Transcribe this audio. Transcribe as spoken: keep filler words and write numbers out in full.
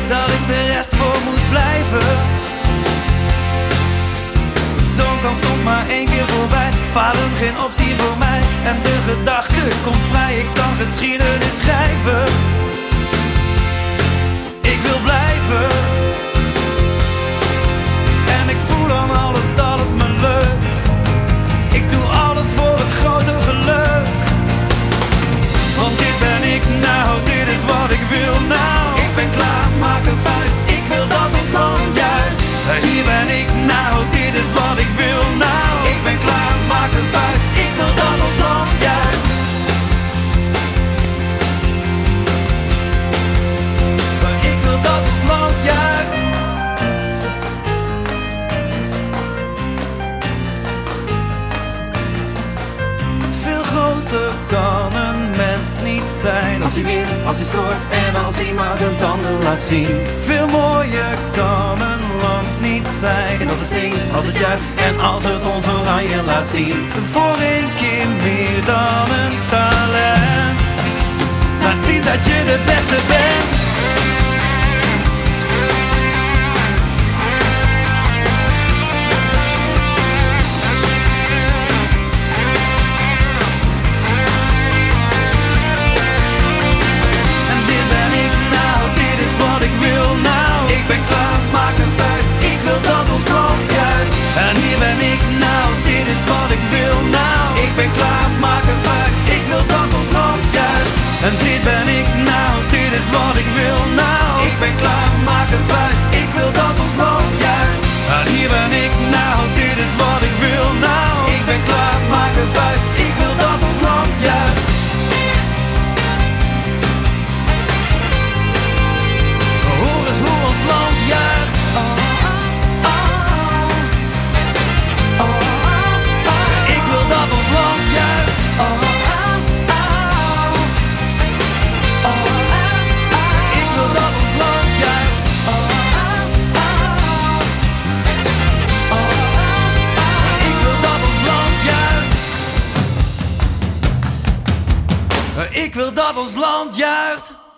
dat ik de rest voor moet blijven. Zo'n kans komt maar één keer voorbij. Falen geen optie voor mij. En de gedachte komt vrij, ik kan geschiedenis schrijven. Ik wil blijven. En ik voel aan alles dat het me lukt. Ik doe alles voor het grote geluk. Want dit ben ik nou, dit is wat ik wil nou. Ik ben klaar, maak een vuist, ik wil dat ons land juicht. Hier ben ik nou, dit is wat ik wil nou. Ik ben klaar, maak een vuist, ik wil dat ons land juicht. Ik wil dat ons land juicht. Veel groter kan een mens niet zijn. Als hij wint, als hij scoort en als hij maar zijn tanden laat zien. Veel mooier kan een land niet zijn. Als het zingt, als het juicht en als het ons oranje laat zien. Voor een keer meer dan een talent. Laat zien dat je de beste bent. Ik ben klaar, maak een vuist, ik wil dat ons land juicht. En hier ben ik nou, dit is wat ik wil nou. Ik ben klaar, maak een vuist, ik wil dat ons land juicht. En dit ben ik nou, dit is wat ik wil nou. Ik ben klaar, maak een vuist, ik wil dat ons land juicht. En hier ben ik nou, dit is wat ik wil nou. Ik ben klaar, maak een vuist, ik wil dat ons land juicht. Hoor eens hoe ons land juicht. Oh, oh, oh. Oh, oh. Ik wil dat ons land juicht. Oh, oh, oh. Ik wil dat ons land juicht. Oh, oh. Ik wil dat ons land juicht. Ik wil dat ons land juicht.